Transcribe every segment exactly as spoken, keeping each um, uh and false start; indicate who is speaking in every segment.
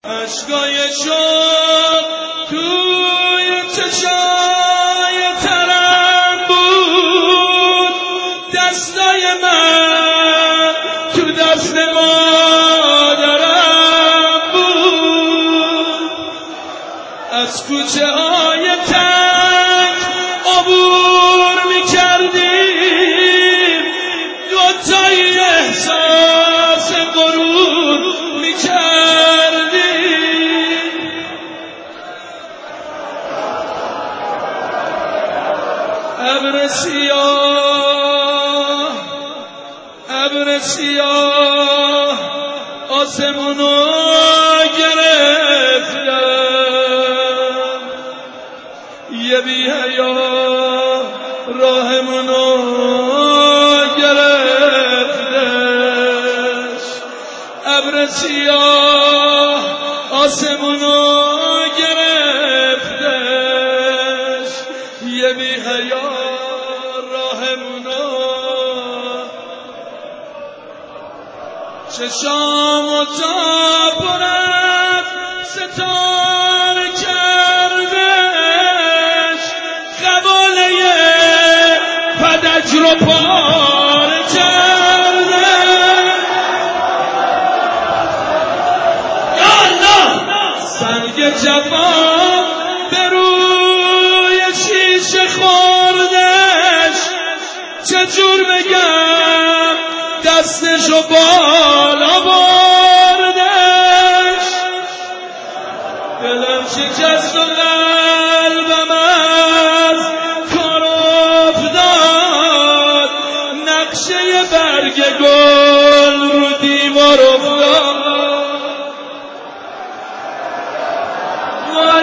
Speaker 1: عشقای شوق توی چشای ترم بود، دستای من تو دست مادرم بود. از کوچه های تنگ عبور میکردیم، دوتایی احساس غرور میکردیم. ابر سیاه ابر سیاه آسمونو گرفتم، یه بی حیا راهمونو گرفتش. ابر سیاه آسمونو گرفتش، یه بی حیا راهمونو. چشامو تا برد ستاره کردش، قباله پدک رو پاره کردش. یا الله سنگ جوان به روی شیشه خوردش، چجور بگم دستشو بالا بردش. دلم شکست و قلبم از کار افتاد، نقشه برگ گل رو دیوار افتاد. وای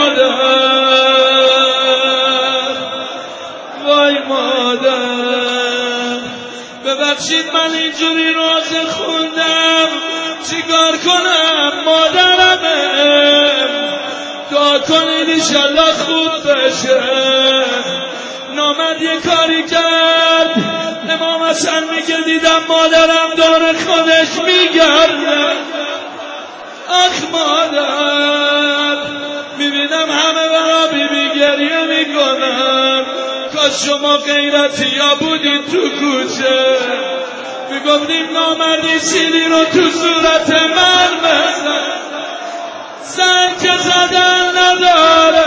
Speaker 1: مادر وای مادر، ببخشید من اینجوری راز خوندم، چیکار کنم مادرمه. دعا کنید ایشالله خوب بشه. نامد یه کاری کرد، امام حسن میگه دیدم مادرم دور خودش میگرده. آخ مادر، میبینم همه برا بی بی گریه میکنن، کاش شما غیرتی ها بودید تو کوچه، میگفتید نامردی سیلی رو تو صورت من بزن. زن که زدن نداره.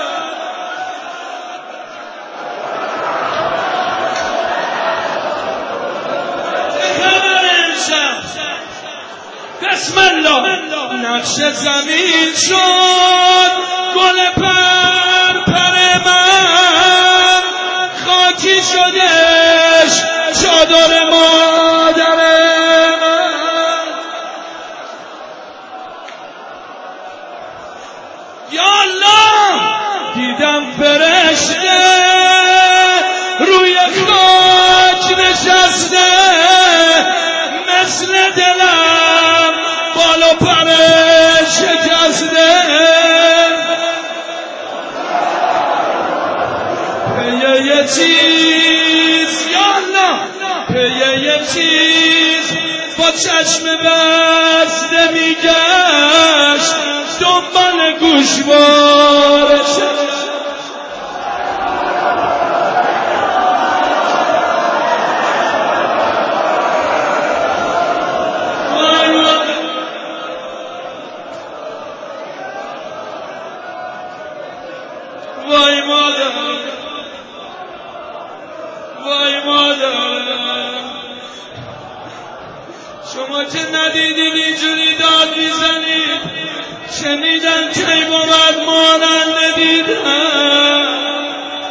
Speaker 1: خبر امشب بسم الله نقش زمین شد، گل پر پر من خاکی شدش چادر مادر من. یا الله دیدم فرشته روی خاک نشسته، مثل دلم بالا پر شکسته. پیه یه چیز یا الله، پیه یه چیز با چشم بسته میگشت، دنبال گوشوارش. وای مادر وای مادر، شما که ندیدید اینجوری داد میزنید، شنیدن کی بود مانند دیدن.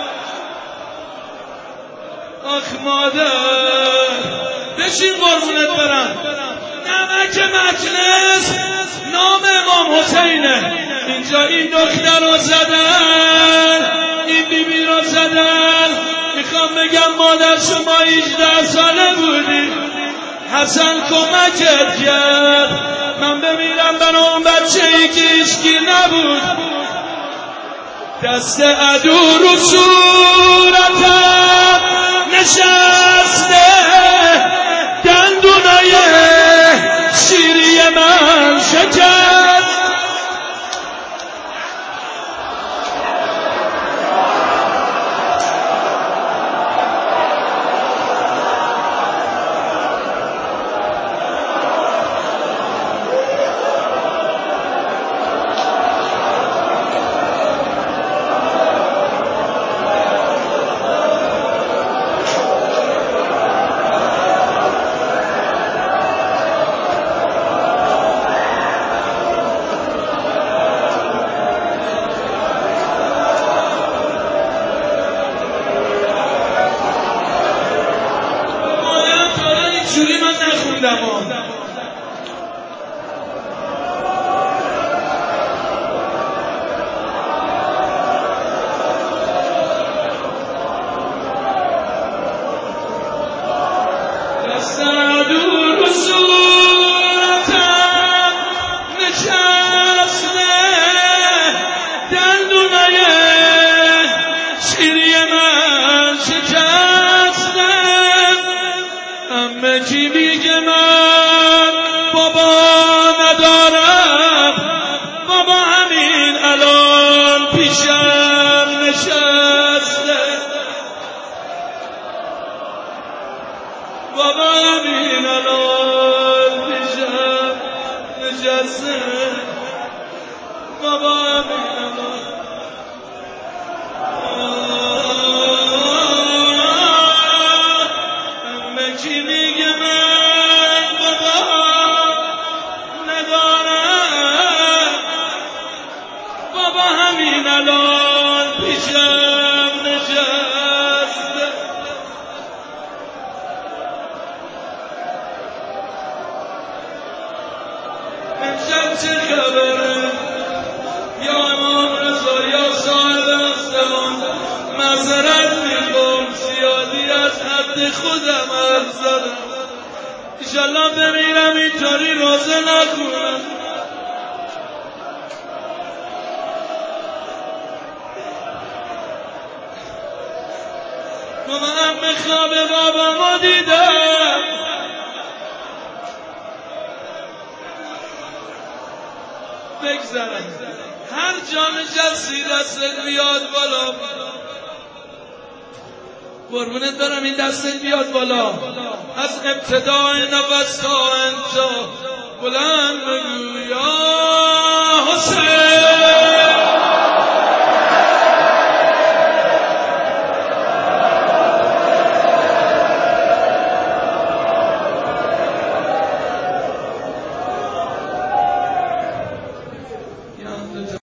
Speaker 1: آخ مادر بشین قربونت برم. نمک مجلس نام امام حسینه، اینجا این دختر رو زدن، این بیبی رو زدن. میخوام بگم مادر شما هجده ساله بودی، حسن کمکت کرد من بمیرم برای اون بچه ای که هیچکی نبود. دست عدو رو صورتم نشسته، دندونای شیری من شکست. همه کی میگه من بابا ندارم، بابا همین الان پیشم نشسته، بابا همین الان پیشم نشسته، بابا همین الان. همه کی میگه من بابا ندارم، بابا همین الان پیشم نشسته. امشب چه خبره یا امام رضا یا صاحب اصلان؟ معذرت میخوام زیادی از حد خودم حرف زدم، ایشالله بمیرم اینطوری روزه نخونم. من به خواب بابامو دیدم، بگذرم هر جا نشستی دستت بیاد بالا، قربونت دارم این دستت بیاد بالا، از ابتدای نفس تا انجا بلند بگو یا